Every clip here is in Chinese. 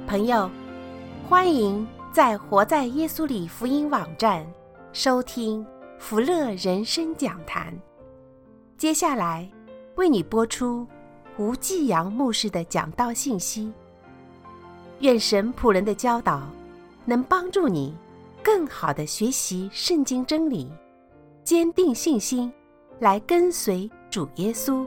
朋友，欢迎在活在耶稣里福音网站收听福乐人生讲坛。接下来为你播出吴继阳牧师的讲道信息。愿神仆人的教导能帮助你更好地学习圣经真理，坚定信心，来跟随主耶稣。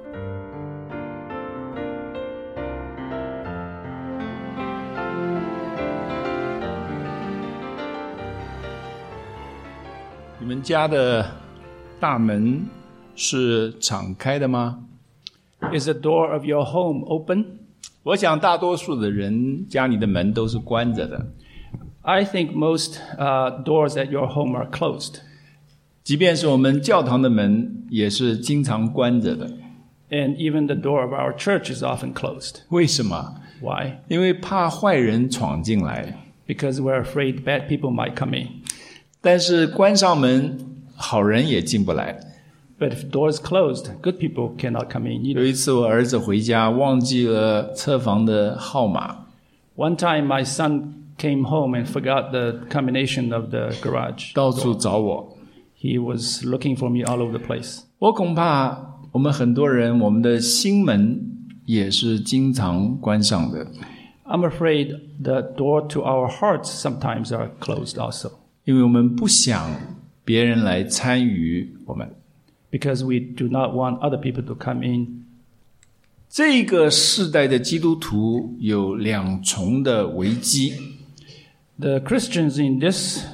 你们家的大门是敞开的吗？ Is the door of your home open? 我想大多数的人家里的门都是关着的。 I think most doors at your home are closed. 即便是我们教堂的门也是经常关着的。 And even the door of our church is often closed. 为什么？ Why? 因为怕坏人闯进来。 Because we're afraid bad people might come in. 但是关上门，好人也进不来。 But if doors closed, good people cannot come in 有 either. 一次我儿子回家忘记了车房的号码， One time my son came home and forgot the combination of the garage. 到处找我。 He was looking for me all over the place. 我恐怕我们很多人，我们的心门也是经常关上的。 I'm afraid the door to our hearts sometimes are closed also. 因为我们不想别人来参与我们。 Because we do not want other people to come in. 这个世代的基督徒有两重的危机。 The Christians in this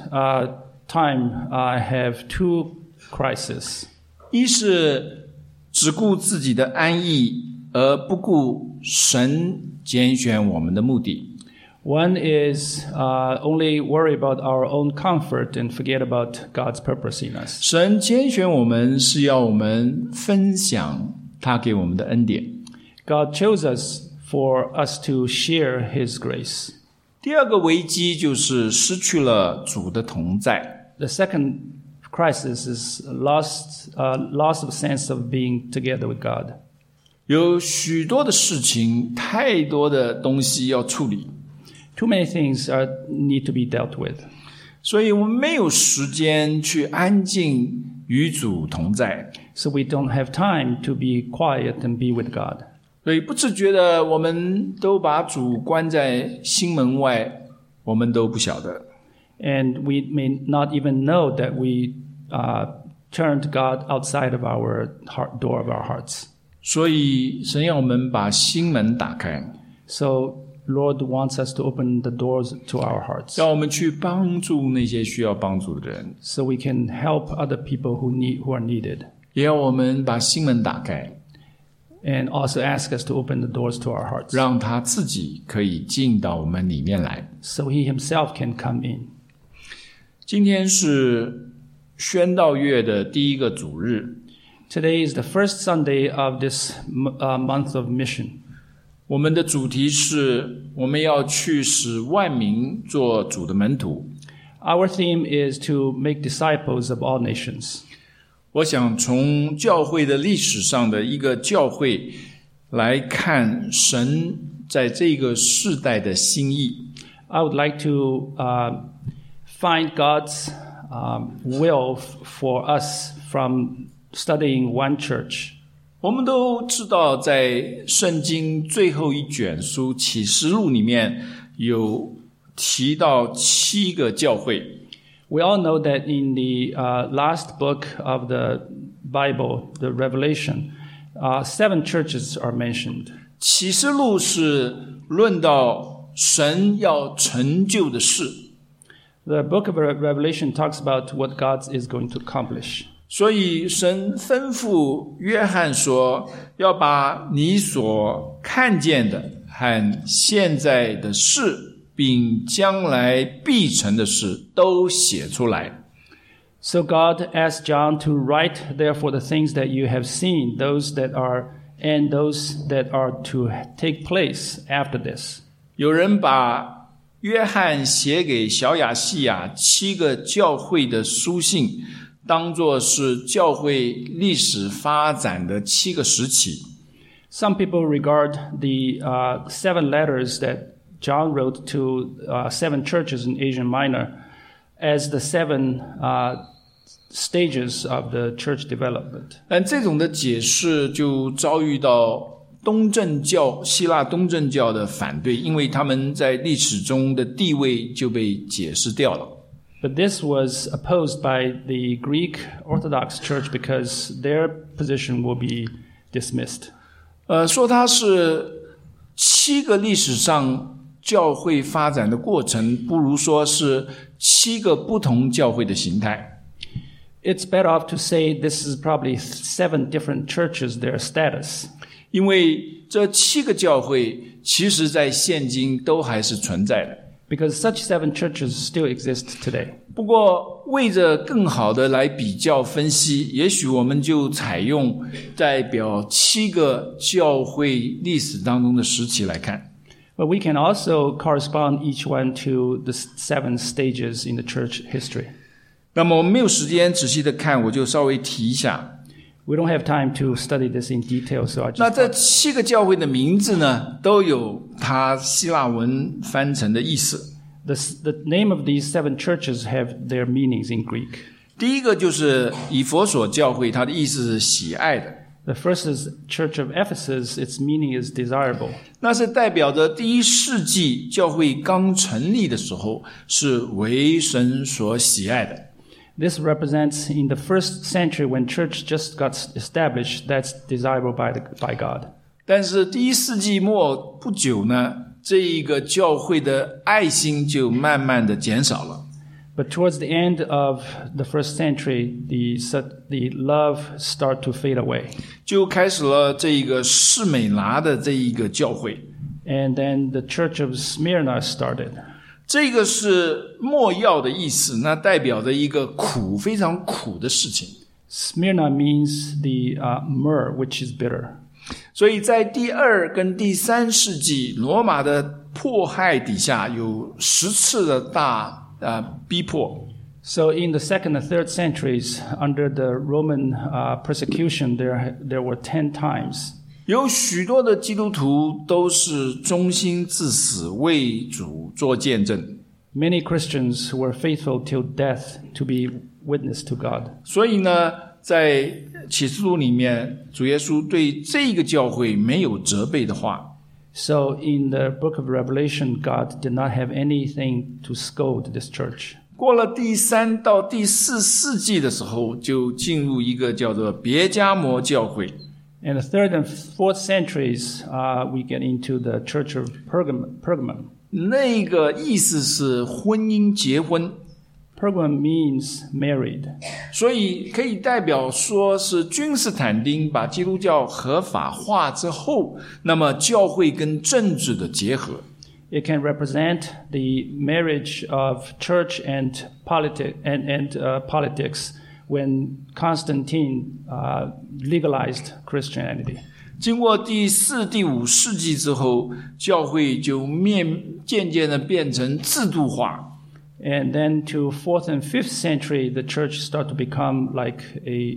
time have two crises. 一是只顾自己的安逸，而不顾神拣选我们的目的。 One is only worry about our own comfort and forget about God's purpose in us. 神拣选我们是要我们分享他给我们的恩典。 God chose us for us to share His grace. 第二个危机就是失去了主的同在。 The second crisis is loss of sense of being together with God. 有许多的事情，太多的东西要处理。 Too many things need to be dealt with. 所以我们没有时间去安静与主同在， So we don't have time to be quiet and be with God. 所以不自觉的我们都把主关在心门外，我们都不晓得。 And we may not even know that we turned God outside of our door of our hearts. 所以神要我们把心门打开， So Lord wants us to open the doors to our hearts. 让我们去帮助那些需要帮助的人， So we can help other people who are needed. 也要我们把心门打开， And also ask us to open the doors to our hearts. 让他自己可以进到我们里面来。 So He Himself can come in. 今天是宣道月的第一个主日， Today is the first Sunday of this month of mission. 我们的主题是我们要去使万民做主的门徒。 Our theme is to make disciples of all nations. 我想从教会的历史上的一个教会来看神在这个世代的心意。 I would like to find God's will for us from studying one church. 我们都知道在圣经最后一卷书启示录里面有提到7个教会。 We all know that in the last book of the Bible, the Revelation, 7 churches are mentioned. 启示录是论到神要成就的事， The book of Revelation talks about what God is going to accomplish. 所以神吩咐约翰说，要把你所看见的和现在的事，并将来必成的事都写出来。 So God asked John to write, therefore, the things that you have seen, those that are, and those that are to take place after this. 有人把约翰写给小亚细亚7个教会的书信当作是教会历史发展的7个时期。 Some people regard the 7 letters that John wrote to 7 churches in Asia Minor as the 7 stages of the church development. 但这种的解释就遭遇到希腊东正教的反对，因为他们在历史中的地位就被解释掉了。 But this was opposed by the Greek Orthodox Church because their position will be dismissed. 说它是7个历史上教会发展的过程，不如说是7个不同教会的形态。 It's better off to say this is probably 7 different churches, their status. 因为这7个教会其实在现今都还是存在的。 Because such 7 churches still exist today. 不过为着更好的来比较分析，也许我们就采用代表7个教会历史当中的时期来看。 But we can also correspond each one to the 7 stages in the church history. 那么我们没有时间仔细的看，我就稍微提一下。 We don't have time to study this in detail, so I just... 那这7个教会的名字呢，都有它希腊文翻成的意思。 The name of these 7 churches have their meanings in Greek. 第一个就是以弗所教会，它的意思是喜爱的。 The first is Church of Ephesus. Its meaning is desirable. 那是代表着第1世纪教会刚成立的时候，是为神所喜爱的。 This represents in the first century when church just got established, that's desirable by God. 但是第1世纪末不久呢，这一个教会的爱心就慢慢的减少了。 But towards the end of the first century, the love start to fade away. 就开始了这一个士美拿的这一个教会。 And then the church of Smyrna started. 这个是没药的意思，那代表着一个苦，非常苦的事情。 Smyrna means the myrrh, which is bitter. 所以在第2跟第3世纪，罗马的迫害底下有10次的大逼迫。 So in the 2nd and 3rd centuries, under the Roman persecution, there were 10 times. 有许多的基督徒都是忠心至死，为主做见证。 Many Christians were faithful till death to be witness to God. 所以呢，在启示录里面，主耶稣对这个教会没有责备的话。 So in the book of Revelation, God did not have anything to scold this church. 过了第3到第4世纪的时候，就进入一个叫做别迦摩教会。 In the 3rd and 4th centuries, we get into the church of Pergamum. 那个意思是婚姻结婚。 Pergamum means married. 所以可以代表说是君士坦丁把基督教合法化之后，那么教会跟政治的结合。 It can represent the marriage of church and politics when Constantine legalized Christianity. 经过第4、第5世纪之后，教会就渐渐的变成制度化。 And then to 4th and 5th century, the church started to become like a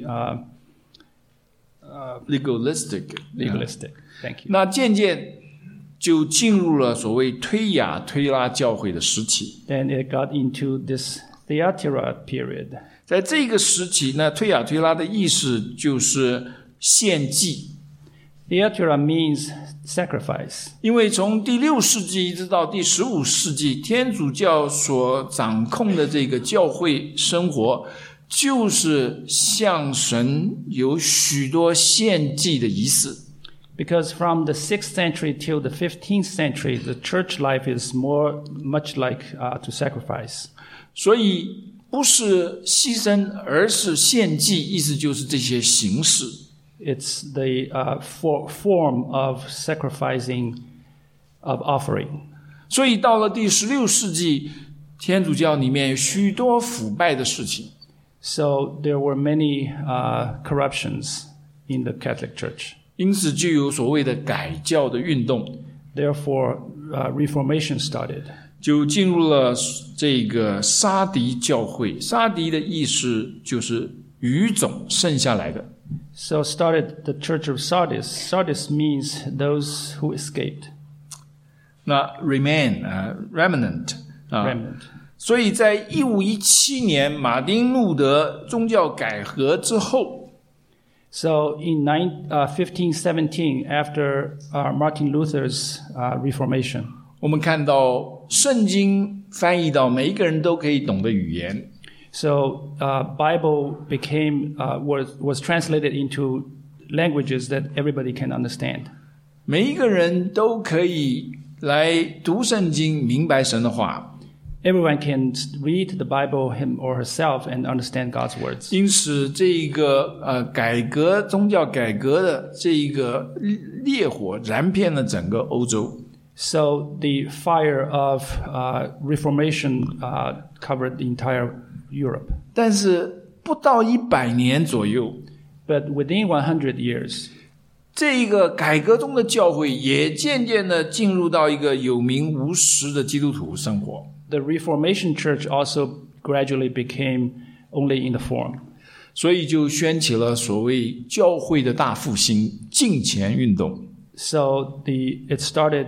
legalistic. Thank you. 那渐渐就进入了所谓推雅推拉教会的时期。 Then it got into this Thyatira period. 在这个时期呢，推雅推拉的意思就是献祭。 Thyatira means sacrifice. 因为从第6世纪一直到第15世纪，天主教所掌控的这个教会生活，就是向神有许多献祭的仪式。 Because from the 6th century till the 15th century, the church life is much like to sacrifice. 所以不是牺牲，而是献祭，意思就是这些形式。 It's the form of sacrificing, of offering. 所以到了第16世纪，天主教里面有许多腐败的事情。 So there were many corruptions in the Catholic Church. 因此就有所谓的改教的运动。 Therefore, Reformation started. 就进入了这个沙迪教会。沙迪的意思就是余种，剩下来的。 So started the Church of Sardis. Sardis means those who escaped. 那 remnant 啊。 remnant. 所以在1517年马丁路德宗教改革之后， So in 1517, after Martin Luther's Reformation, 我们看到圣经翻译到每一个人都可以懂的语言， so Bible became was translated into languages that everybody can understand. 每一个人都可以来读圣经，明白神的话。 Everyone can read the Bible him or herself and understand God's words. 因此，这一个改革宗教改革的这一个烈火燃遍了整个欧洲。 So the fire of Reformation covered the entire Europe. 但是不到100年左右， But within 100 years, 这一个改革中的教会也渐渐的进入到一个有名无实的基督徒生活。 the Reformation Church also gradually became only in the form. 所以就掀起了所谓教会的大复兴敬虔运动。 So it started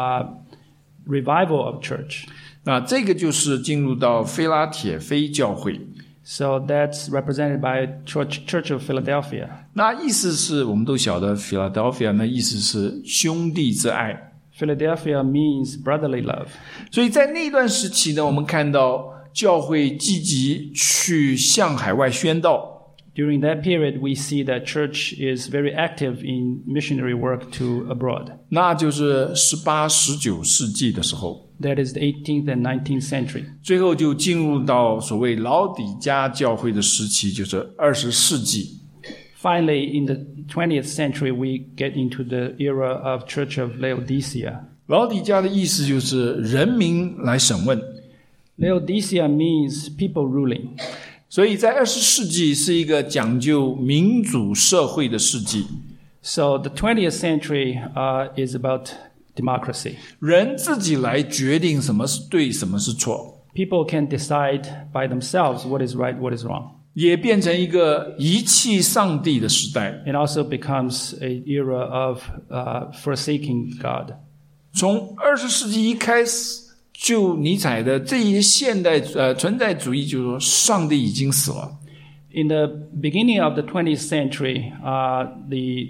revival of church. 那这个就是进入到菲拉铁菲教会。 So that's represented by Church of Philadelphia. 那意思是我们都晓得 Philadelphia 那意思是兄弟之爱。 Philadelphia means brotherly love. 所以在那段时期呢，我们看到教会积极去向海外宣道。 During that period, we see that church is very active in missionary work to abroad. 那就是18、19世纪的时候。 That is the 18th and 19th century. 最后就进入到所谓老底嘉教会的时期，就是20世纪。 Finally, in the 20th century, we get into the era of Church of Laodicea. 老底嘉的意思就是人民来审问。 Laodicea means people ruling. 所以在20世纪是一个讲究民主社会的世纪。 So the 20th century is about democracy. 人自己来决定什么是对，什么是错。 People can decide by themselves what is right, what is wrong. 也变成一个遗弃上帝的时代。 It also becomes an era of forsaking God. 从20世纪一开始，就尼采的这一现代存在主义，就是说上帝已经死了。 In the beginning of the 20th century, the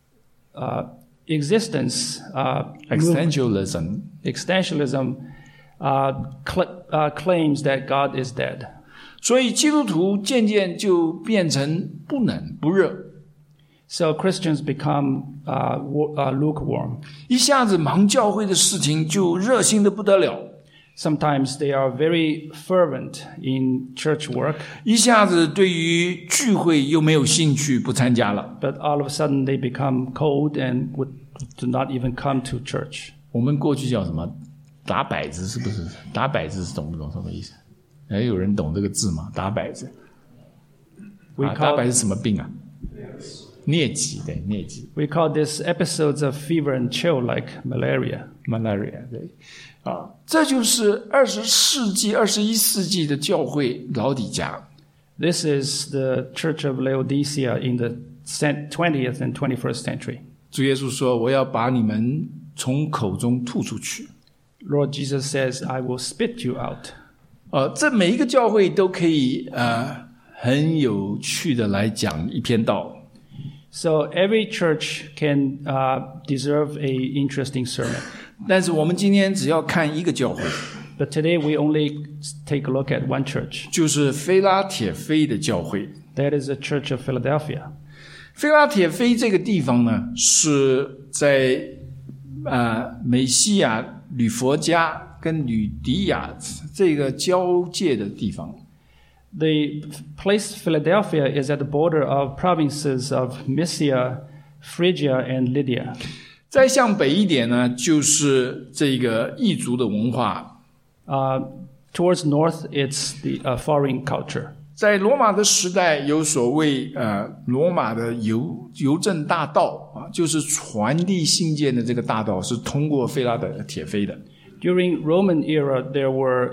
existence Existentialism claims that God is dead. 所以基督徒渐渐就变成不冷不热。 So Christians become lukewarm. 一下子忙教会的事情就热心的不得了， Sometimes they are very fervent in church work, 一下子对于聚会又没有兴趣，不参加了。 but all of a sudden they become cold and do not even come to church. 我们过去叫什么？打摆子是不是？打摆子是懂不懂什么意思？有人懂这个字吗？打摆子。打摆是什么病啊？疟疾，对，疟疾。 We call this episodes of fever and chill like malaria. Malaria， 对，这就是20世纪、21世纪的教会老底嘉。 This is the Church of Laodicea in the 20th and 21st century. 主耶稣说：“我要把你们从口中吐出去。” Lord Jesus says, I will spit you out. 这每一个教会都可以很有趣的来讲一篇道。 So every church can deserve a interesting sermon. 但是我们今天只要看一个教会， But today we only take a look at one church. 就是菲拉铁菲的教会。 That is the Church of Philadelphia. 菲拉铁菲这个地方呢，是在美西亚、吕佛加跟吕迪亚这个交界的地方。 The place Philadelphia is at the border of provinces of Mysia, Phrygia, and Lydia. 再向北一点呢，就是这个异族的文化。 Towards north, it's the foreign culture. 在罗马的时代，有所谓罗马的邮政大道啊，就是传递信件的这个大道是通过菲拉的铁菲的。 During Roman era, there were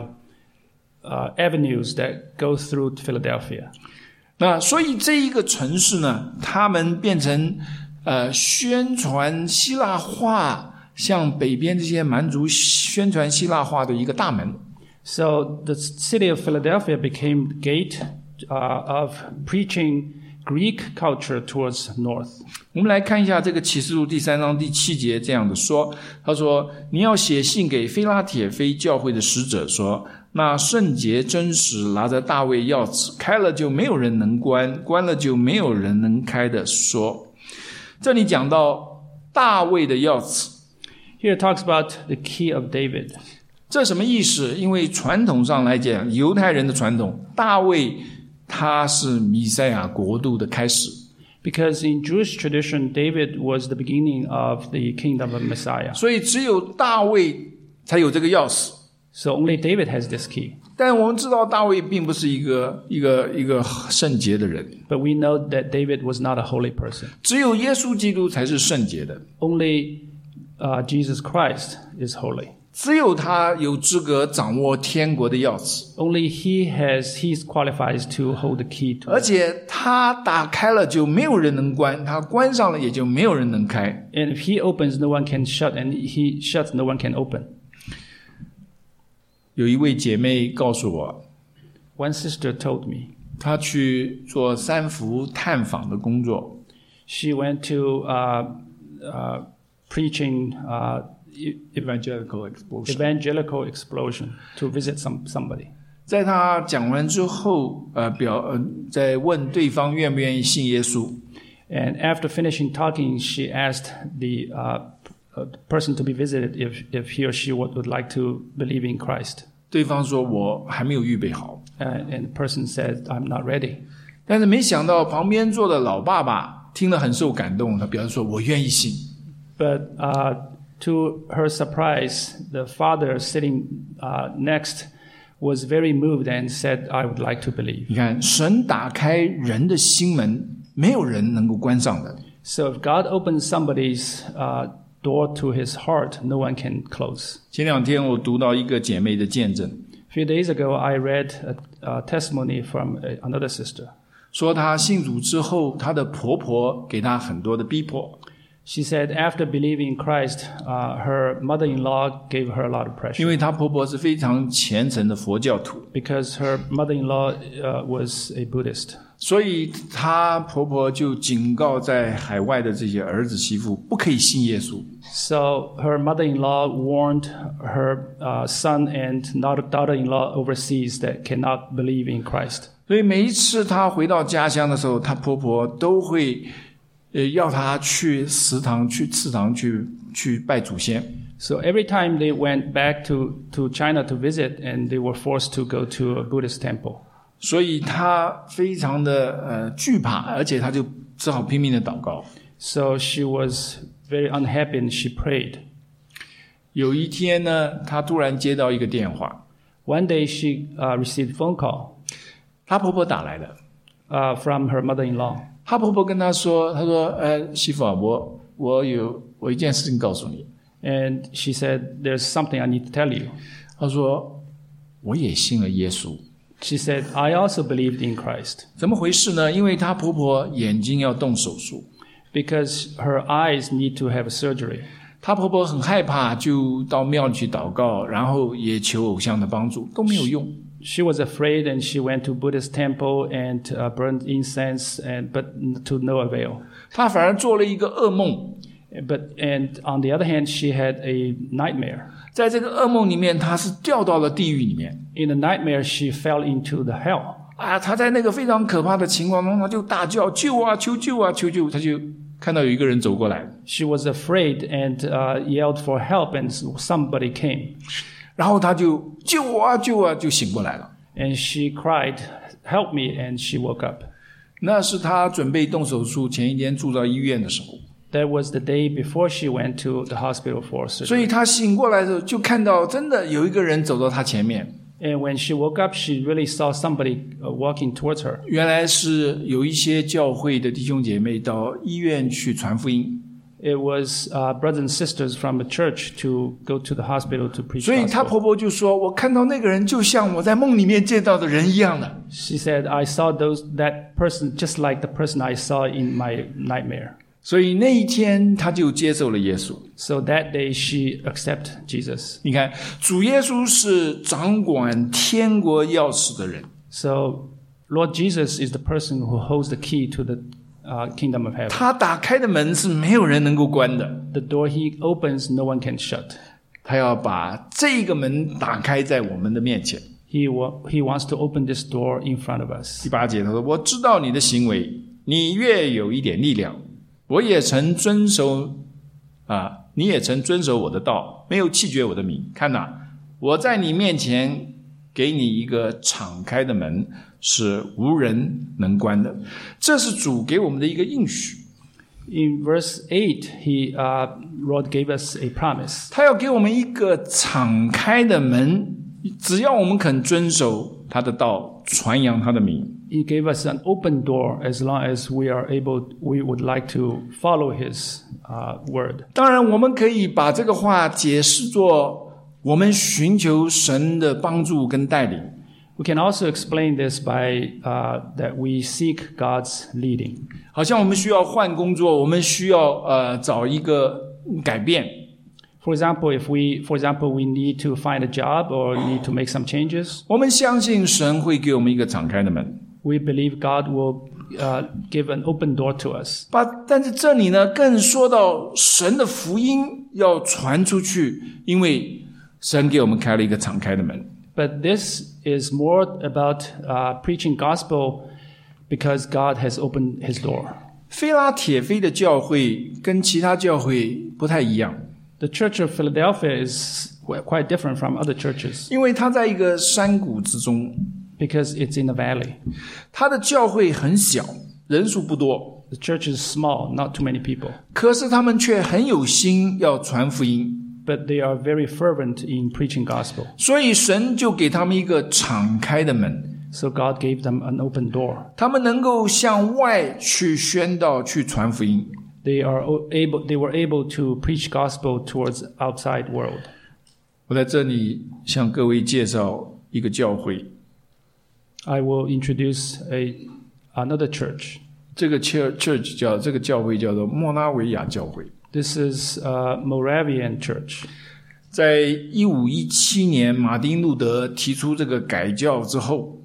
avenues that go through Philadelphia. 那所以这一个城市呢，他们变成宣传希腊化向北边这些蛮族宣传希腊化的一个大门。 So the city of Philadelphia became the gate of preaching Greek culture towards north. 我们来看一下这个启示录第3章第7节这样的说，他说：你要写信给非拉铁非教会的使者说，那圣洁真实拿着大卫钥匙，开了就没有人能关，关了就没有人能开的说。这里讲到大卫的钥匙， Here it talks about the key of David. 这什么意思？因为传统上来讲，犹太人的传统，大卫他是弥赛亚国度的开始。 Because in Jewish tradition, David was the beginning of the kingdom of Messiah. 所以只有大卫才有这个钥匙。 So only David has this key. 但我们知道大卫并不是一个圣洁的人。 But we know that David was not a holy person. 只有耶稣基督才是圣洁的。 Only Jesus Christ is holy. 只有他有资格掌握天国的钥匙。 Only he's qualified to hold the key to. 而且他打开了就没有人能关，他关上了也就没有人能开。 And if he opens, no one can shut, and he shuts, no one can open. 有一位姐妹告诉我， One sister told me 她去做三福探访的工作。 she went to preaching Evangelical explosion to visit somebody. 在她讲完之后，在问对方愿不愿意信耶稣。 And after finishing talking, she asked the person to be visited if he or she would like to believe in Christ. 对方说我还没有预备好。 And the person said, I'm not ready. 但是没想到旁边坐的老爸爸听了很受感动，他表示说我愿意信。 But to her surprise, the father sitting next was very moved and said, I would like to believe. 你看，神打开人的心门，没有人能够关上的。 So if God opens somebody's door to his heart, no one can close. 前2天我读到一个姐妹的见证， A few days ago, I read a testimony from another sister. 说她信主之后，她的婆婆给她很多的逼迫。 She said after believing in Christ, her mother-in-law gave her a lot of 因 pressure 为她婆婆是非常虔诚的佛教徒， because her mother-in-law was a Buddhist. 所以她婆婆就警告在海外的这些儿子媳妇不可以信耶稣。 So her mother-in-law warned her son and daughter-in-law overseas that cannot believe in Christ. 所以每一次她回到家乡的时候，她婆婆都会要她去祠堂去拜祖先。 So every time they went back to China to visit, and they were forced to go to a Buddhist temple. 所以她非常的惧怕，而且她就只好拼命的祷告。 So she was very unhappy and she prayed. 有一天呢，她突然接到一个电话， One day she received a phone call 她婆婆打来的。 from her mother-in-law. 她婆婆跟她说：“媳妇啊，我有一件事情告诉你。” And she said, there's something I need to tell you. 她说：“我也信了耶稣。” She said, I also believed in Christ. 怎么回事呢？因为她婆婆眼睛要动手术， Because her eyes need to have a surgery. 她婆婆很害怕，就到庙里去祷告，然后也求偶像的帮助，都没有用。 She was afraid and she went to Buddhist temple and burned incense, but to no avail. 她反而做了一个噩梦， And on the other hand, she had a nightmare. 在这个噩梦里面，她是掉到了地狱里面。 In the nightmare, she fell into the hell. 她在那个非常可怕的情况中，她就大叫：“救啊！求救啊！求救！”她就看到有一个人走过来， She was afraid and yelled for help, and somebody came. 然后她就救我啊！救啊！就醒过来了。 And she cried, help me, and she woke up. 那是她准备动手术前一天住到医院的时候。 That was the day before she went to the hospital for 所以 surgery. 她醒过来的时候，就看到真的有一个人走到她前面。 And when she woke up, she really saw somebody walking towards her. 原来是有一些教会的弟兄姐妹到医院去传福音， It was brothers and sisters from the church to go to the hospital to preach 所以她 gospel. 婆婆就说：“我看到那个人就像我在梦里面见到的人一样的。” She said, I saw that person just like the person I saw in my nightmare. 所以那一天他就接受了耶稣。 So that day she accepted Jesus. 你看，主耶稣是掌管天国钥匙的人， So Lord Jesus is the person who holds the key to the kingdom of heaven. 他打开的门是没有人能够关的， The door he opens, no one can shut. 他要把这个门打开在我们的面前。 He wants to open this door in front of us. 第8节他说：“我知道你的行为，你越有一点力量，我也曾遵守你也曾遵守我的道，没有弃绝我的名。看哪，我在你面前给你一个敞开的门，是无人能关的。”这是主给我们的一个应许。 In verse 8, Lord gave us a promise. 他要给我们一个敞开的门，只要我们肯遵守他的道，传扬他的名。 He gave us an open door as long as we would like to follow his word. 当然，我们可以把这个话解释作我们寻求神的帮助跟带领。 We can also explain this by that we seek God's leading. 好像我们需要换工作，我们需要找一个改变。 For example, we need to find a job or need to make some changes. 我们相信神会给我们一个敞开的门。 We believe God will give an open door to us. 但是这里呢，更说到神的福音要传出去，因为神给我们开了一个敞开的门。 But this is more about preaching gospel because God has opened his door. 菲拉铁菲的教会跟其他教会不太一样， The Church of Philadelphia is quite different from other churches 因为它在一个山谷之中， because it's in a valley. 它的教会很小，人数不多， The church is small, not too many people, 可是他们却很有心要传福音， but they are very fervent in preaching gospel. 所以神就给他们一个敞开的门， So God gave them an open door. 他们能够向外去宣道、去传福音。 They were able to preach gospel towards outside world. 我在这里向各位介绍一个教会， I will introduce another church. 这个教会叫做莫拉维亚教会。 This is a Moravian church. 在1517年，马丁路德提出这个改教之后，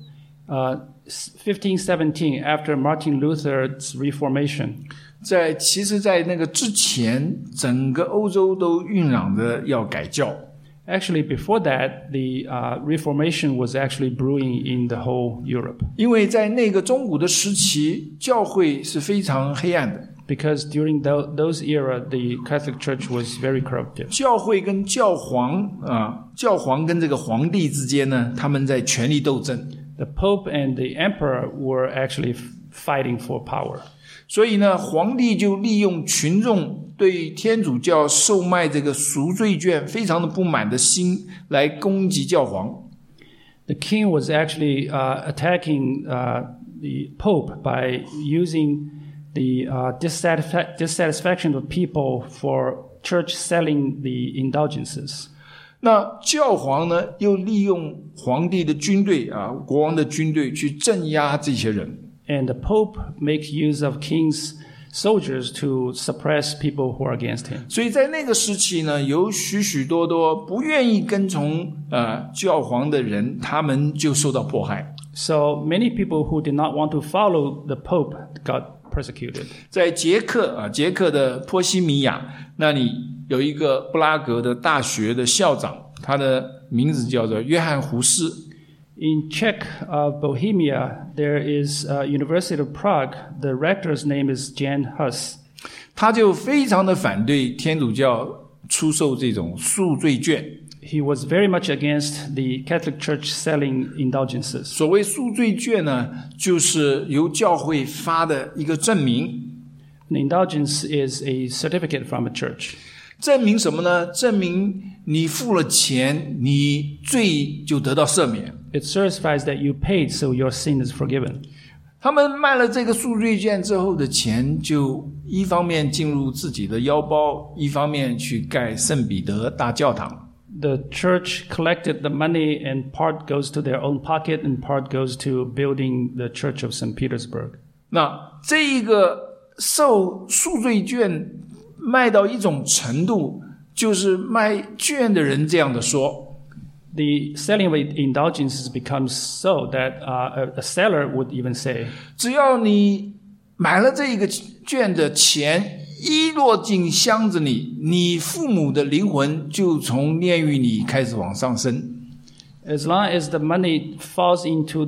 1517, after Martin Luther's Reformation, 其实在那个之前，整个欧洲都酝酿着要改教。 actually before that, the Reformation was actually brewing in the whole Europe. 因为在那个中古的时期，教会是非常黑暗的， Because during those era, the Catholic Church was very corruptive. 教会跟教皇跟这个皇帝之间呢，他们在权力斗争。 The Pope and the Emperor were actually fighting for power. 所以呢，皇帝就利用群众对天主教售卖这个赎罪券非常的不满的心，来攻击教皇。 The king was actually attacking the Pope by using the dissatisfaction of people for church selling the indulgences. 那教皇呢，又利用皇帝的军队国王的军队去镇压这些人。 And the Pope makes use of king's soldiers to suppress people who are against him. 所以在那个时期呢，有许许多多不愿意跟从教皇的人，他们就受到迫害。 So many people who did not want to follow the Pope got persecuted. 在捷克的波西米亚那里有一个布拉格的大学的校长，他的名字叫做约翰胡斯。 In Czech Bohemia, there is a University of Prague. The rector's name is Jan Hus. 他就非常的反对天主教出售这种赎罪券。 He was very much against the Catholic Church selling indulgences. 所谓赎罪券呢，就是由教会发的一个证明。 An indulgence is a certificate from a church. 证明什么呢？证明你付了钱，你罪就得到赦免。 It certifies that you paid, so your sin is forgiven. 他们卖了这个赎罪券之后的钱，就一方面进入自己的腰包，一方面去盖圣彼得大教堂。 The church collected the money, and part goes to their own pocket, and part goes to building the Church of St. Petersburg. 那这一个受赎罪券卖到一种程度，就是卖券的人这样的说。 The selling of indulgences becomes so that a seller would even say, 只要你买了这个券的钱一落进箱子里，你父母的灵魂就从炼狱里开始往上升。 as long as the money falls into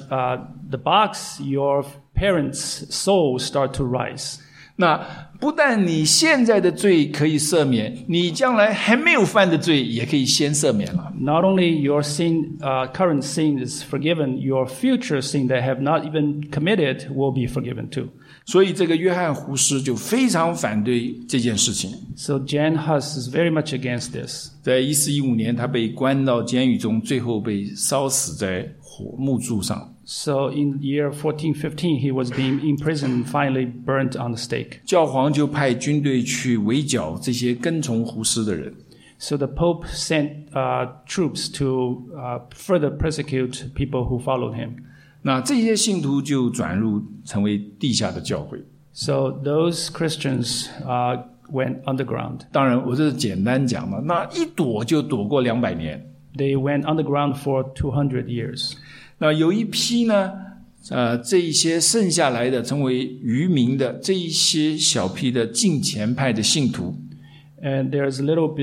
the box, your parents' souls start to rise. 那不但你现在的罪可以赦免，你将来还没有犯的罪也可以先赦免了。 Not only your current sin is forgiven, your future sin that have not even committed will be forgiven too. 所以这个约翰胡斯就非常反对这件事情。 So Jan Hus is very much against this. 在1415年，他被关到监狱中，最后被烧死在木柱上。 So in the year 1415, he was being imprisoned and finally burnt on the stake. 教皇就派军队去围剿这些跟从胡斯的人。 So the Pope sent troops to further persecute people who followed him. 那这些信徒就转入成为地下的教会。 So those Christians went underground. 当然，我这是简单讲嘛，那一躲就躲过200年。 They went underground for 200 years. 那有一批呢，这一些剩下来的成为渔民的这一些小批的敬虔派的信徒。 And there's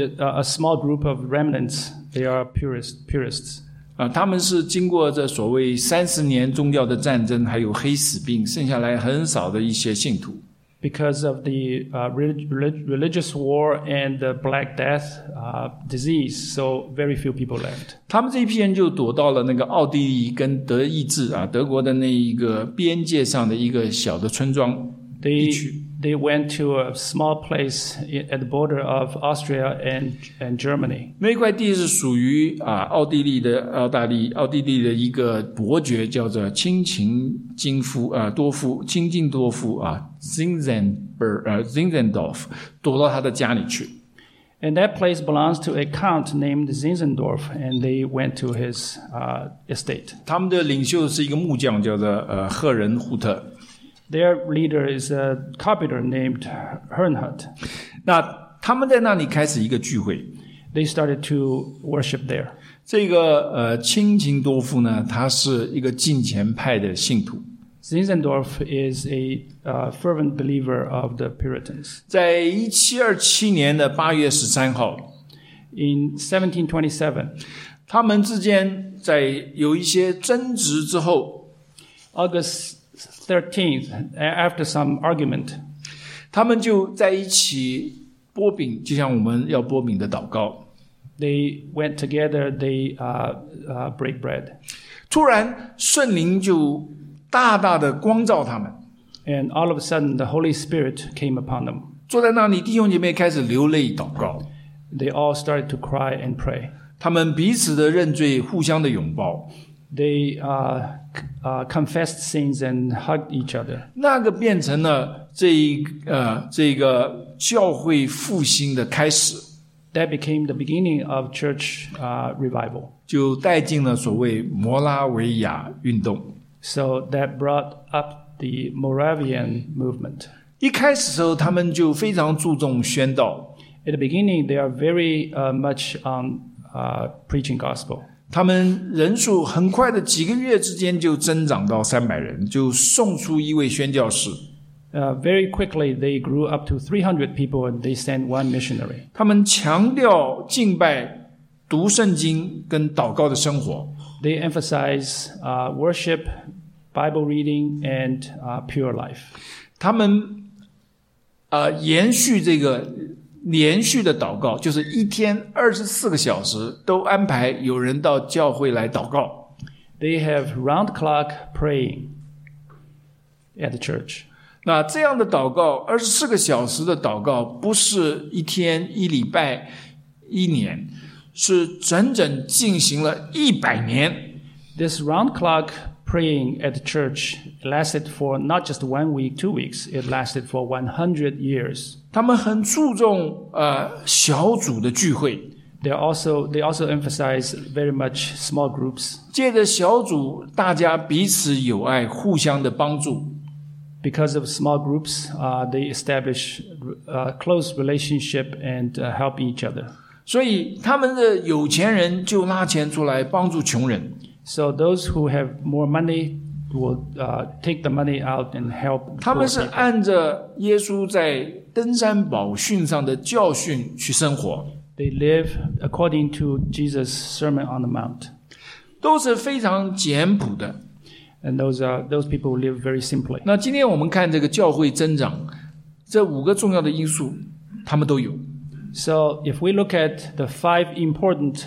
a small group of remnants. They are purists. 他们是经过这所谓30年宗教的战争，还有黑死病，剩下来很少的一些信徒。 Because of the religious war and the Black Death disease, so very few people left. 他们这一批人就躲到了那个奥地利跟德意志德国的那一个边界上的一个小的村庄地区。 They went to a small place at the border of Austria and Germany. 那块地是属于奥地利的一个伯爵，叫做清近多夫 Zinzendorf， 躲到他的家里去。 And that place belongs to a count named Zinzendorf, and they went to his estate. 他们的领袖是一个木匠，叫做赫仁胡特。 Their leader is a carpenter named Herrnhut. 那他们在那里开始一个聚会。 They started to worship there. 这个清近多夫呢，他是一个敬虔派的信徒。 Zinzendorf is a fervent believer of the Puritans. 在1727年的8月13号 In 1727, 他们之间在有一些争执之后 August 13th, after some argument, 他们就在一起擘饼，就像我们要擘饼的祷告。 They went together, they break bread. 突然圣灵就大大的光照他们。 And all of a sudden, the Holy Spirit came upon them. 坐在那里，弟兄姐妹开始流泪祷告。 They all started to cry and pray. 他们彼此的认罪，互相的拥抱。 They confessed sins and hugged each other. 那个变成了这个教会复兴的开始。 That became the beginning of church revival. 就带进了所谓摩拉维亚运动。 So that brought up the Moravian movement. 一开始的时候，他们就非常注重宣道。 At the beginning, they are very much on preaching gospel. 他们人数很快的几个月之间就增长到300人，就送出一位宣教士。 Very quickly, they grew up to 300 people, and they sent one missionary. 他们强调敬拜、读圣经跟祷告的生活。 They emphasize worship, Bible reading, and pure life. 他们延续这个连续的祷告，就是一天24个小时都安排有人到教会来祷告。 They have round-clock praying at the church. 那这样的祷告，24个小时的祷告，不是一天、一礼拜、一年，是整整进行了100年。 This round-clock praying at the church lasted for not just 1 week, 2 weeks. It lasted for 100 years. 他们很注重小组的聚会。 They also emphasize very much small groups. 借着小组，大家彼此友爱，互相的帮助。 Because of small groups, they establish close relationship and help each other. 所以他们的有钱人就拿钱出来帮助穷人。 So those who have more money will take the money out and help. 他们是按着耶稣在登山宝训上的教训去生活。 They live according to Jesus' Sermon on the Mount. 都是非常简朴的。 And those people live very simply. 那今天我们看这个教会增长，这5个重要的因素，他们都有。 So if we look at the 5 important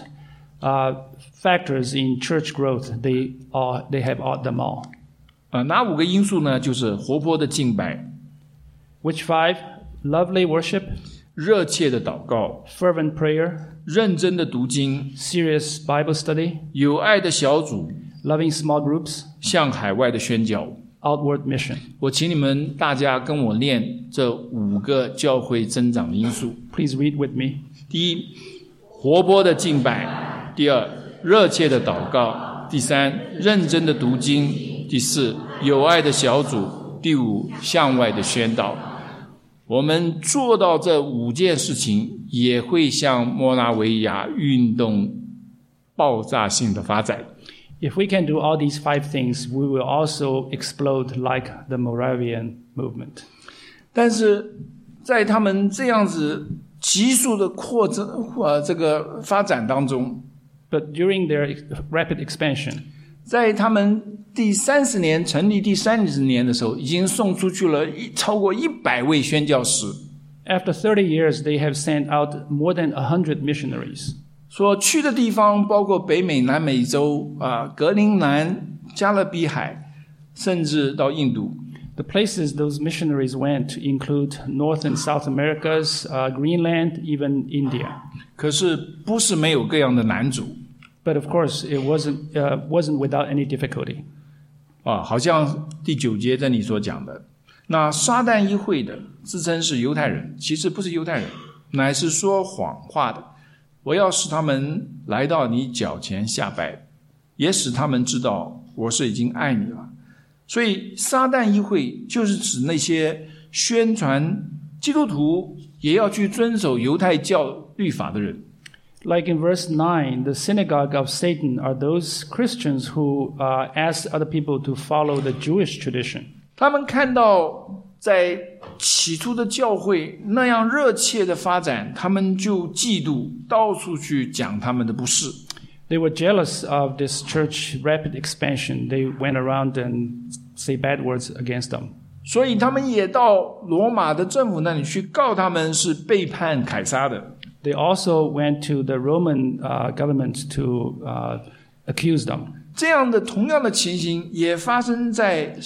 factors in church growth, they have them all. 哪5个因素呢？就是活泼的敬拜 Which 5? Lovely worship, 热切的祷告 fervent prayer, 认真的读经 serious Bible study, 有爱的小组 loving small groups, 向海外的宣教 outward mission. 我请你们大家跟我念这5个教会增长的因素。 Please read with me. 第一，活泼的敬拜；第二，热切的祷告；第三，认真的读经；第四，有爱的小组；第五，向外的宣道。我们做到这5件事情，也会向摩纳维亚运动爆炸性的发展。 If we can do all these 5 things, we will also explode like the Moravian movement. 但是在他们这样子急速的扩增这个发展当中， But during their rapid expansion, 在他们第30年成立第30年的时候，已经送出去了超过100位宣教士。 after 30 years, they have sent out more than 100 missionaries. 所去的地方包括北美、南美洲格陵兰、加勒比海，甚至到印度。 The places those missionaries went include North and South Americas, Greenland, even India. 可是不是没有各样的难阻 But of course, it wasn't without any difficulty. 好像第9节这里所讲的，那撒旦议会的自称是犹太人，其实不是犹太人，乃是说谎话的。我要使他们来到你脚前下拜，也使他们知道我是已经爱你了。所以撒旦议会就是指那些宣传基督徒也要去遵守犹太教律法的人。 Like in verse 9, the synagogue of Satan are those Christians who ask other people to follow the Jewish tradition. 他们看到在起初的教会那样热切的发展，他们就嫉妒，到处去讲他们的不是。 They were jealous of this church rapid expansion. They went around and say bad words against them. 所以他们也到罗马的政府那里去告他们是背叛凯撒的。 They also went to the Roman government to accuse them. 这样的同样的情形也发生在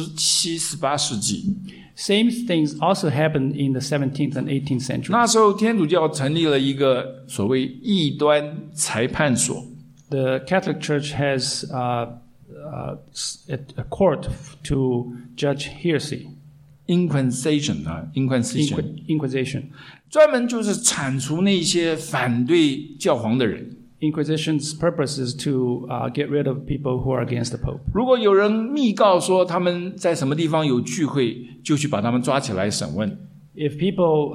17、18世纪。 Same things also happened in the 17th and 18th century. 那时候天主教成立了一个所谓异端裁判所。 The Catholic Church has a court to judge heresy. Inquisition. Inquisition. 专门就是铲除那些反对教皇的人。 Inquisition's purpose is to get rid of people who are against the Pope. 如果有人密告说他们在什么地方有聚会，就去把他们抓起来审问。 If people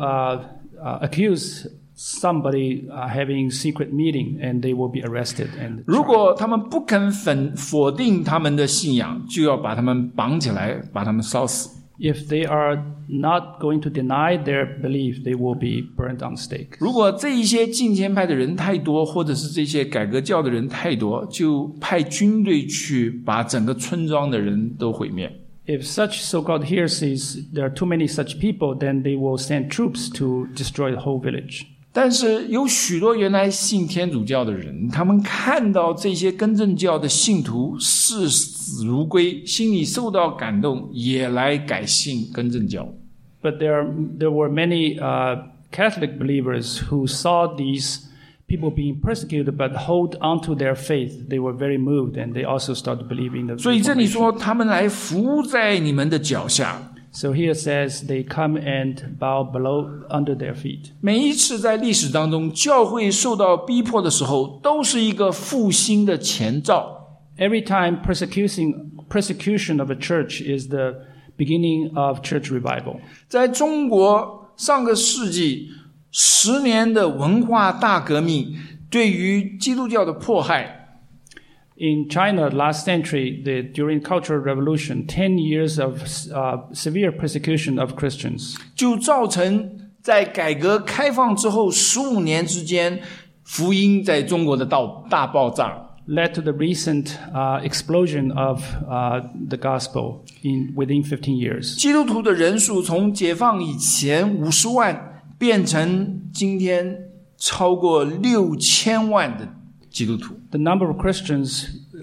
accuse somebody having secret meeting, and they will be arrested. And 如果他们不肯否定他们的信仰，就要把他们绑起来，把他们烧死。 If they are not going to deny their belief, they will be burned on stake. 如果这一些敬虔派的人太多，或者是这些改革教的人太多，就派军队去把整个村庄的人都毁灭。 If such so-called heresies, there are too many such people, then they will send troops to destroy the whole village. 但是有许多原来信天主教的人，他们看到这些更正教的信徒视死如归，心里受到感动，也来改信更正教。 But there were many Catholic believers who saw these people being persecuted but hold on to their faith. They were very moved, and they also started believing the 所以这里 Reformation. 说，他们来伏在你们的脚下。 So here it says they come and bow below under their feet. 每一次在历史当中，教会受到逼迫的时候，都是一个复兴的前兆。 Every time persecution of a church is the beginning of church revival. 在中国上个世纪10年的文化大革命对于基督教的迫害， In China, last century, during Cultural Revolution, 10 years of severe persecution of Christians 就造成在改革开放之后15年之间，福音在中国的大爆炸。 led to the recent explosion of the gospel within 15 years. 基督徒的人数从解放以前50万变成今天超过6000万的基督徒。 The number of Christians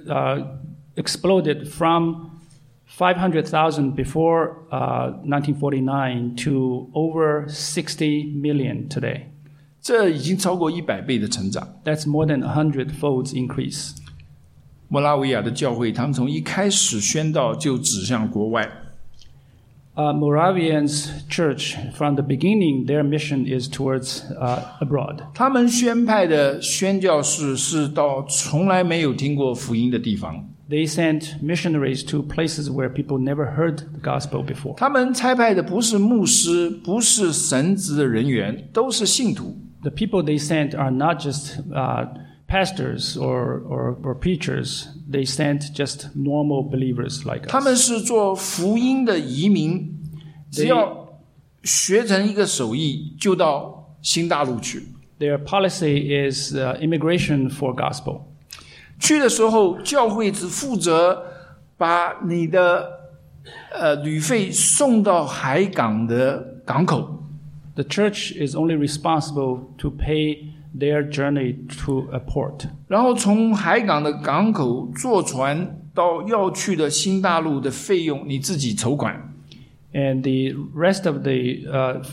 exploded from 500,000 before 1949 to over 60 million today. 这已经超过100倍的成长。 That's more than 100-fold increase. 摩拉维亚的教会，他们从一开始宣道就指向国外。 Moravians church, from the beginning, their mission is towards abroad. 他们宣派的宣教士是到从来没有听过福音的地方。 They sent missionaries to places where people never heard the gospel before. 他们差派的不是牧师，不是神职的人员，都是信徒。 The people they sent are not just pastors or preachers. They sent just normal believers like 他 us. 们是做福音的移民，只要学成一个手艺，就到新大陆去。 Their policy is immigration for gospel. 去的时候，教会只负责把你的旅费送到海港的港口。 The church is only responsible to pay their journey to a port. 然后从海港的港口坐船到要去的新大陆的费用，你自己筹款。 And the rest of the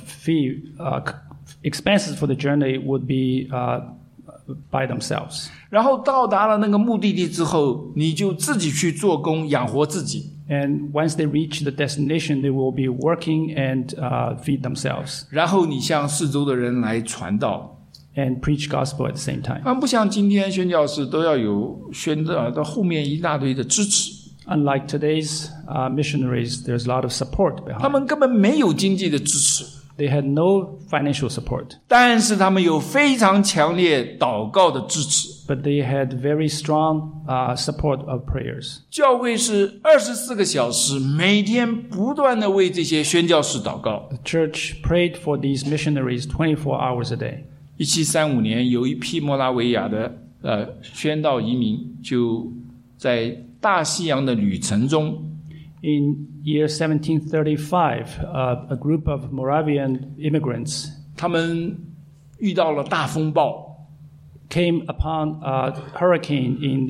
expenses for the journey would be by themselves. 然后到达了那个目的地之后，你就自己去做工养活自己。 And once they reach the destination, they will be working and feed themselves 然后你向四周的人来传道。 and preach gospel at the same time. 他们不像今天宣教士都要有宣道到后面一大堆的支持， Unlike today's missionaries, there's a lot of support 他 behind. 们根本没有经济的支持， They had no financial support, 但是他们有非常强烈祷告的支持。 but they had very strong support of prayers. 教会是24个小时，每天不断的为这些宣教士祷告。 The church prayed for these missionaries 24 hours a day. 1735年，有一批摩拉维亚的宣道移民，就在大西洋的旅程中， In year 1735, a group of Moravian immigrants 他们遇到了大风暴。 came upon a hurricane in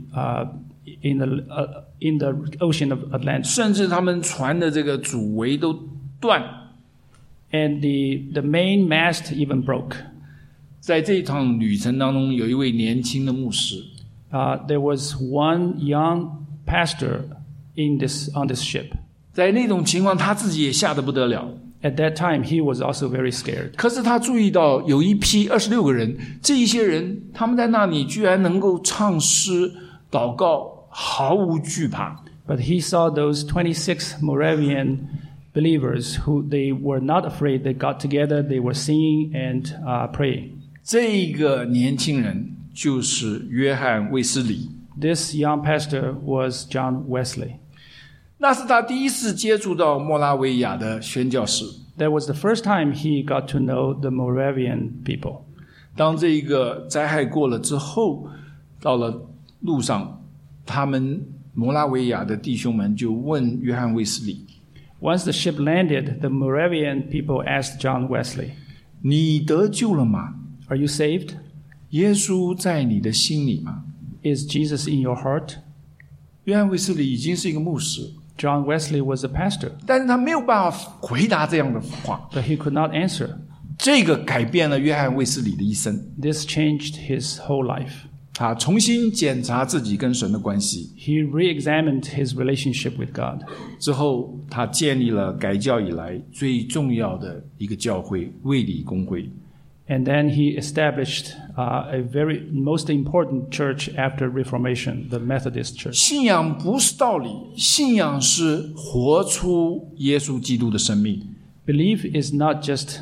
the ocean of Atlantic, 甚至他们船的这个主桅都断。 and the main mast even broke. 在这趟旅程当中，有一位年轻的牧师， There was one young pastor on this ship. 在那种情况，他自己也吓得不得了。 At that time, he was also very scared. 可是他注意到有一批26个人，这一些人他们在那里居然能够唱诗、祷告，毫无惧怕。 But he saw those 26 Moravian believers who they were not afraid. They got together, they were singing and praying. 这个年轻人就是约翰·卫斯理， This young pastor was John Wesley. 那是他第一次接触到莫拉维亚的宣教士。 That was the first time he got to know the Moravian people. 当这一个灾害过了之后，到了路上，他们摩拉维亚的弟兄们就问约翰·卫斯理 Once the ship landed, the Moravian people asked John Wesley, 你得救了吗？ "Are you saved? 耶稣在你的心里吗？ Is Jesus in your heart?" 约翰·卫斯理已经是一个牧师， John Wesley was a pastor, 但是他没有办法回答这样的话。 but he could not answer. 这个改变了约翰·卫斯理的一生， This changed his whole life. 他重新检查自己跟神的关系 He re-examined his relationship with God. 之后，他建立了改教以来最重要的一个教会——卫理公会。 And then he established a very most important church after Reformation, the Methodist Church. 信仰不是道理，信仰是活出耶稣基督的生命。 Belief is not just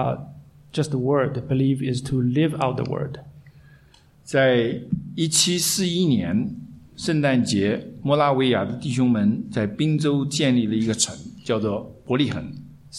the word. Belief is to live out the word. 在1741年圣诞节，摩拉维亚的弟兄们在宾州建立了一个城，叫做伯利恒。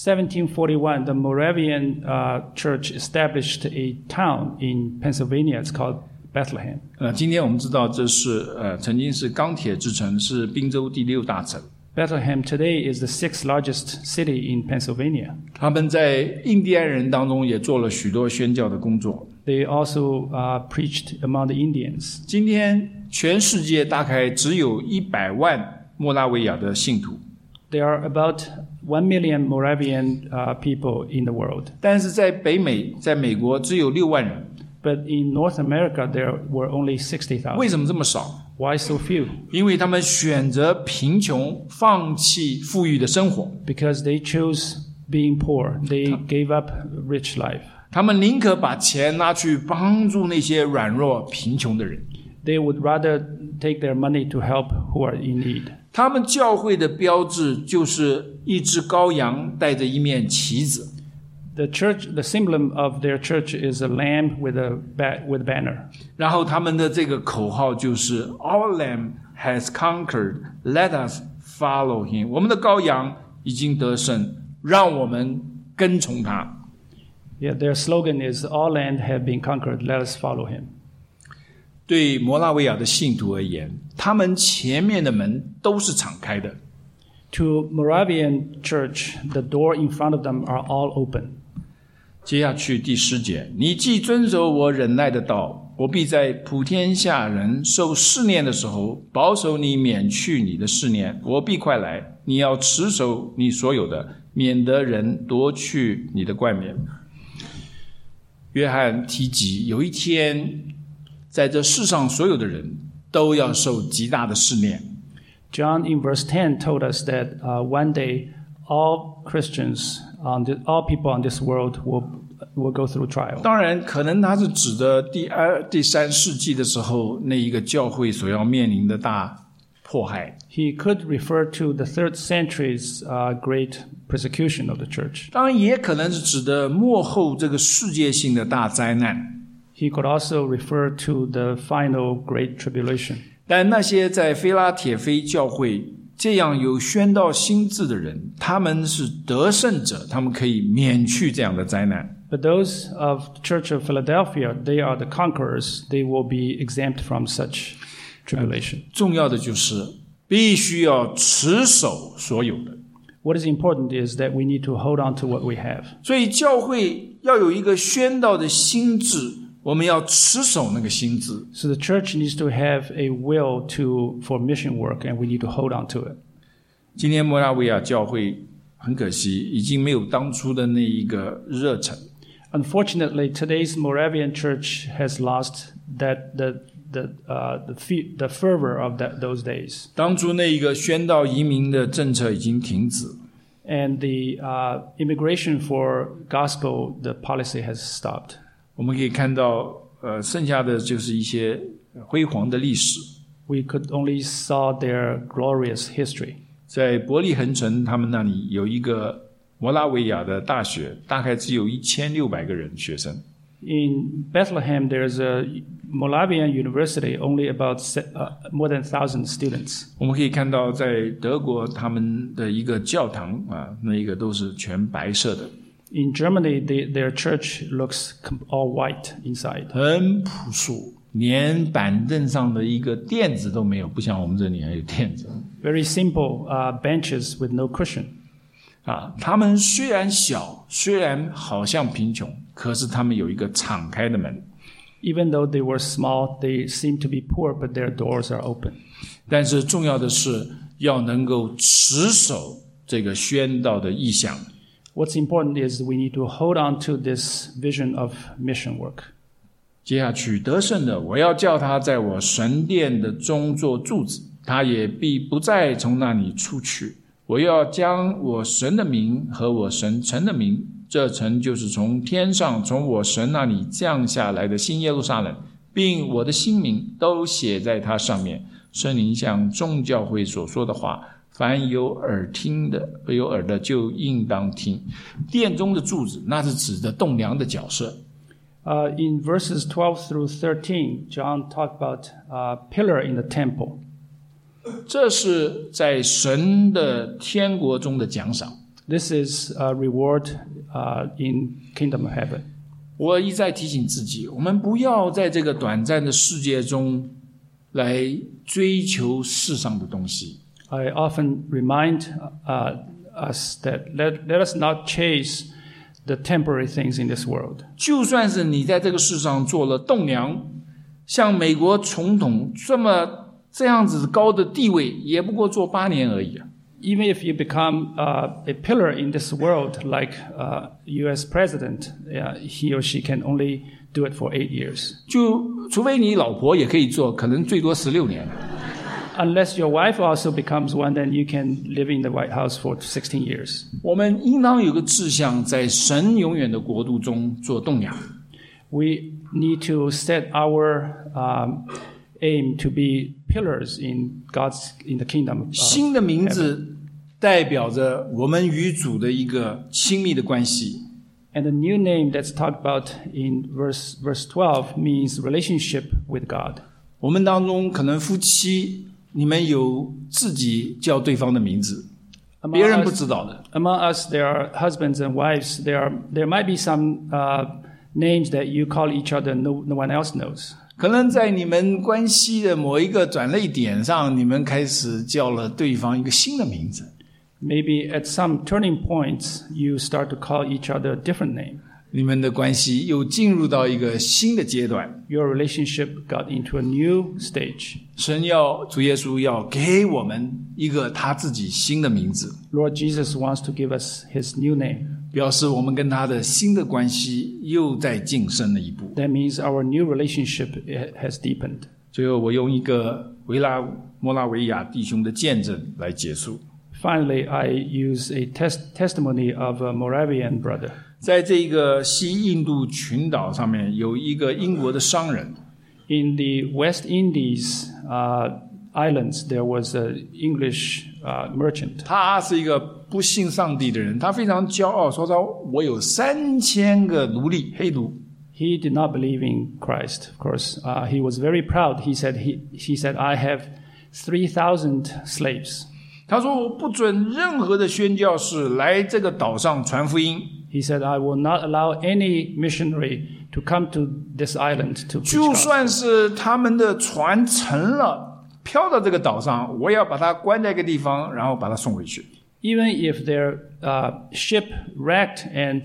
1741, the Moravian church established a town in Pennsylvania. It's called Bethlehem. 今天我们知道这是曾经是钢铁之城，是宾州第6大城。 Bethlehem today is the 6th largest city in Pennsylvania. 他们在印第安人当中也做了许多宣教的工作。 They also preached among the Indians. 今天全世界大概只有100万莫拉维亚的信徒， There are about 1 million Moravian people in the world. 但是在北美，在美国只有6万人。 But in North America, there were only 60,000. 为什么这么少？ Why so few? 因为他们选择贫穷，放弃富裕的生活。 Because they chose being poor. They gave up rich life. 他们宁可把钱拿去帮助那些软弱贫穷的人。 They would rather take their money to help who are in need. 他们教会的标志就是一只羔羊带着一面旗子。 The symbol of their church is a lamb with a banner. 然后他们的这个口号就是 Our Lamb has conquered, let us follow him. 我们的羔羊已经得胜，让我们跟从他。 Yeah, their slogan is all land have been conquered, let us follow him. 对摩拉维亚的信徒而言，他们前面的门都是敞开的。 To Moravian church, the door in front of them are all open. 接下去第10节，你既遵守我忍耐的道，我必在普天下人受试炼的时候，保守你免去你的试炼。我必快来，你要持守你所有的，免得人夺去你的冠冕。约翰提及有一天，在这世上所有的人都要受极大的试炼。 John in verse 10 told us that one day all Christians, all people on this world will go through trial. 当然，可能他是指的第2、第3世纪的时候那一个教会所要面临的大迫害。 He could refer to the 3rd century's great persecution of the church. 当然，也可能是指的末后这个世界性的大灾难。 He could also refer to the final great tribulation. 但那些在菲拉铁菲教会这样有宣道心志的人，他们是得胜者，他们可以免去这样的灾难。 But those of the Church of Philadelphia, they are the conquerors. They will be exempt from such tribulation. 重要的就是必须要持守所有的。 What is important is that we need to hold on to what we have. 所以教会要有一个宣道的心志，我们要持守那个心志。 So the church needs to have a will for mission work, and we need to hold on to it. 今天摩拉维亚教会很可惜，已经没有当初的那一个热忱。 Unfortunately, today's Moravian church has lost the fervor of those days. 当初那一个宣道移民的政策已经停止。 And the immigration for gospel, the policy has stopped. 我们可以看到，剩下的就是一些辉煌的历史。 We could only saw their glorious history. 在伯利恒城，他们那里有一个摩拉维亚的大学，大概只有1600个人学生。 In Bethlehem, there's a Moravian university, only about more than 1,000 students. 我们可以看到，在德国他们的一个教堂啊，那一个都是全白色的， In Germany, their church looks all white inside. 很朴素，连板凳上的一个垫子都没有，不像我们这里还有垫子。 Very simple benches with no cushion. 啊，他们虽然小，虽然好像贫穷，可是他们有一个敞开的门。 Even though they were small, they seem to be poor, but their doors are open. 但是重要的是要能够持守这个宣道的意向。 What's important is we need to hold on to this vision of mission work. 接下去得胜的，我要叫他在我神殿的中做柱子，他也必不再从那里出去。我要将我神的名和我神城的名这城就是从天上从我神那里降下来的新耶路撒冷，并我的新名都写在它上面。圣灵向众教会所说的话，凡有耳的就应当听。殿中的柱子，那是指的栋梁的角色。 In verses 12 through 13, John talked about a pillar in the temple. 这是在神的天国中的奖赏。 This is a reward in kingdom of heaven. 我一再提醒自己，我们不要在这个短暂的世界中来追求世上的东西。 I often remind us that let us not chase the temporary things in this world. 就算是你在这个世上做了栋梁，像美国总统这样子高的地位，也不过做8年而已啊。 Even if you become a pillar in this world, like U.S. president, he or she can only do it for 8 years. 就除非你老婆也可以做，可能最多16年。 Unless your wife also becomes one, then you can live in the White House for 16 years. 我们应当有个志向，在神永远的国度中做栋梁。 We need to set our aim to be pillars in the kingdom. 新的名字代表着我们与主的一个亲密的关系。 And the new name that's talked about in verse 12 means relationship with God. 我们当中可能夫妻，你们有自己叫对方的名字，别人不知道的。 Among us, there are husbands and wives. There might be some names that you call each other, no one else knows. 可能在你们关系的某一个转捩点上，你们开始叫了对方一个新的名字。 Maybe at some turning points, you start to call each other a different name. 你们的关系又进入到一个新的阶段。 Your relationship got into a new stage. 主耶稣要给我们一个他自己新的名字。 Lord Jesus wants to give us his new name. 表示我们跟他的新的关系又再晋升了一步。 That means our new relationship has deepened. 最后，我用一个摩拉维亚弟兄的见证来结束。 Finally, I use a testimony of a Moravian brother. 在这个西印度群岛上面，有一个英国的商人。 In the West Indies islands, there was an English merchant. 他是一个不信上帝的人，他非常骄傲，说我有3000个奴隶，黑奴。 He did not believe in Christ, of course. He was very proud. He said, I have 3,000 slaves. 他说我不准任何的宣教士来这个岛上传福音。 He said, I will not allow any missionary to come to this island to preach 就算是他们的船沉了，飘到这个岛上，我要把它关在一个地方，然后把它送回去。 Even if their ship wrecked and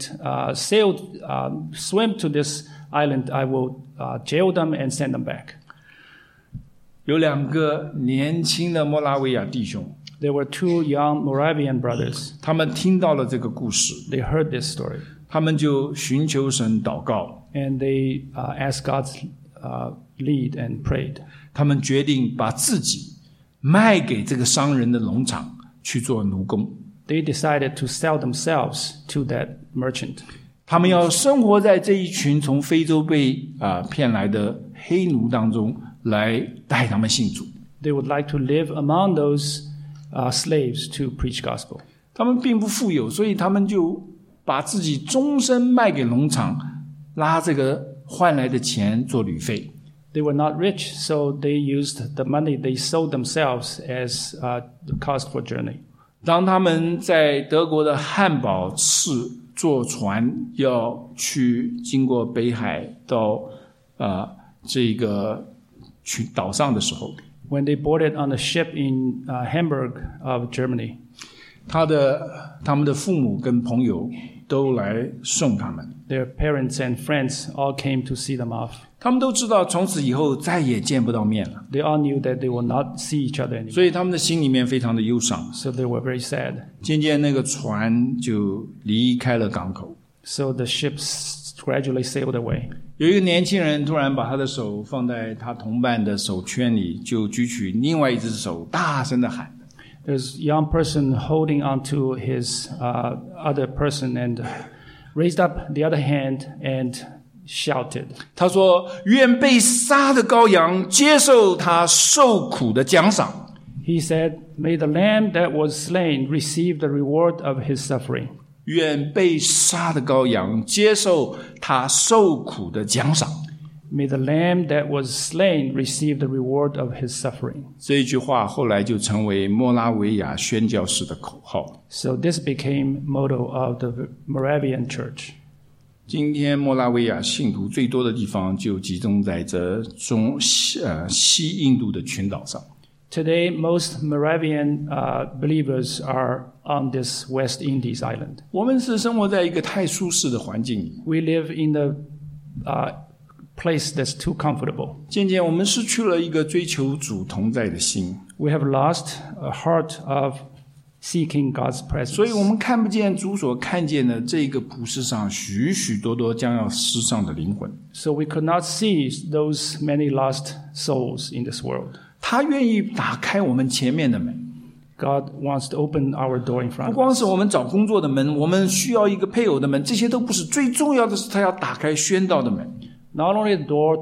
swim to this island, I will jail them and send them back. 有2个年轻的摩拉维亚弟兄。 There were 2 young Moravian brothers. 他们听到了这个故事。 They heard this story. 他们就寻求神祷告。 And they asked God's lead and prayed. 他们决定把自己卖给这个商人的农场去做奴工。 They decided to sell themselves to that merchant. 他们要生活在这一群从非洲被骗来的黑奴当中，来带他们信主。 They would like to live among those slaves to preach gospel. 他们并不富有，所以他们就把自己终身卖给农场，拉这个换来的钱做旅费。 They were not rich, so they used the money they sold themselves as the cost for journey. 当他们在德国的汉堡市坐船要去经过北海到这个去岛上的时候， When they boarded on a ship in Hamburg of Germany, 他们的父母跟朋友都来送他们。 Their parents and friends all came to see them off. 他们都知道从此以后再也见不到面了。 They all knew that they will not see each other anymore. 所以他们的心里面非常的忧伤。 So they were very sad. 渐渐那个船就离开了港口。 So the ships gradually sailed away. 有一个年轻人突然把他的手放在他同伴的手圈里，就举起另外一只手，大声的喊。 There's a young person holding onto his other person and raised up the other hand and shouted. 他说：“愿被杀的羔羊接受他受苦的奖赏。” He said, "May the lamb that was slain receive the reward of his suffering." 愿被杀的羔羊接受他受苦的奖赏。 May the lamb that was slain receive the reward of his suffering. 这一句话后来就成为莫拉维亚宣教士的口号。 So this became motto of the Moravian Church. 今天莫拉维亚信徒最多的地方就集中在这西印度的群岛上。 Today, most Moravian believers are on this West Indies island. 我们是生活在一个太舒适的环境里， We live in a place that's too comfortable. 渐渐我们失去了一个追求主同在的心， We have lost a heart of seeking God's presence. 所以我们看不见主所看见的这个普世上许许多多将要失丧的灵魂。 So we could not see those many lost souls in this world. 他愿意打开我们前面的门， God wants to open our door in 不 front of 光 us. 是我们找工作的门，我们需要一个配偶的门，这些都不是最重要的，是他要打开宣道的门。 Not only the door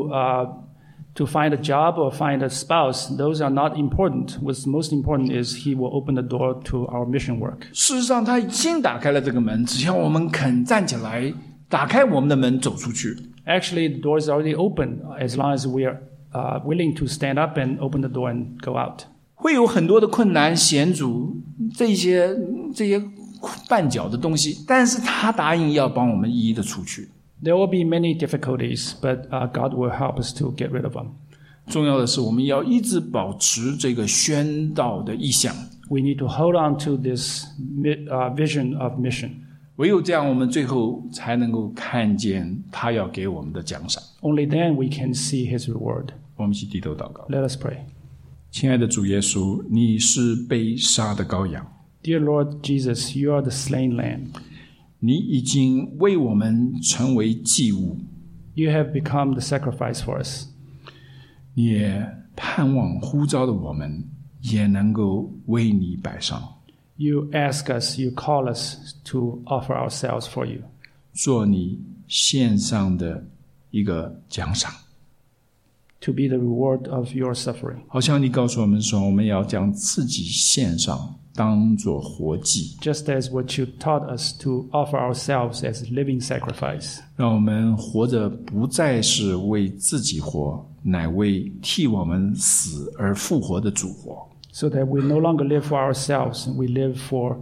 to find a job or find a spouse, those are not important. What's most important is He will open the door to our mission work. 事实上，他已经打开了这个门，只要我们肯站起来，打开我们的门走出去。 Actually, the door is already open as long as we are willing to stand up and open the door and go out. 会有很多的困难、险阻，这些绊脚的东西，但是他答应要帮我们一一的除去。 There will be many difficulties, but God will help us to get rid of them. 重要的是，我们要一直保持这个宣道的意向。 We need to hold on to this vision of mission. 唯有这样，我们最后才能够看见他要给我们的奖赏。 Only then we can see His reward. 我们一起低头祷告。 Let us pray. 亲爱的主耶稣，你是被杀的羔羊， Dear Lord Jesus, You are the slain lamb. 你已经为我们成为祭物， You have become the sacrifice for us. 你也盼望呼召的我们也能够为你摆上， You ask us, You call us to offer ourselves for You, 做你献上的一个奖赏。 to be the reward of Your suffering. 好像你告诉我们说，我们要将自己献上，当作活祭， Just as what You taught us to offer ourselves as living sacrifice. 让我们活着不再是为自己活，乃为替我们死而复活的主活。 So that we no longer live for ourselves, we live for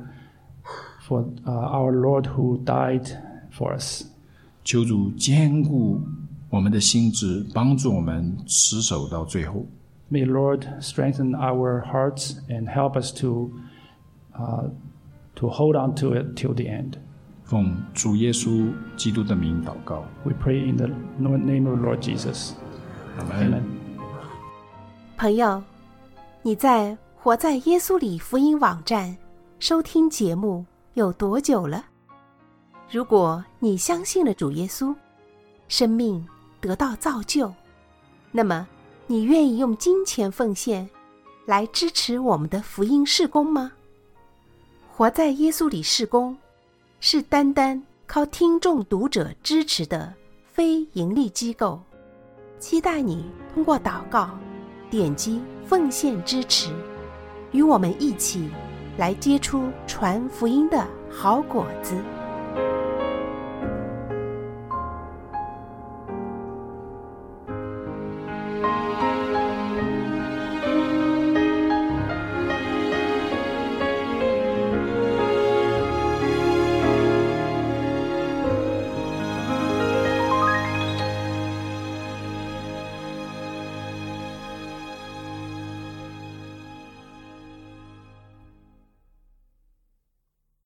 our Lord who died for us. 求主坚固我们的心智，帮助我们持守到最后。 May Lord strengthen our hearts and help us to hold on to it till the end. 奉主耶稣基督的名祷告， We pray in the name of Lord Jesus. 阿门。 Amen. 朋友，你在活在耶稣里福音网站收听节目有多久了？如果你相信了主耶稣，生命得到造就，那么你愿意用金钱奉献来支持我们的福音事工吗？活在耶稣里事工是单单靠听众读者支持的非盈利机构，期待你通过祷告点击奉献支持，与我们一起来结出传福音的好果子。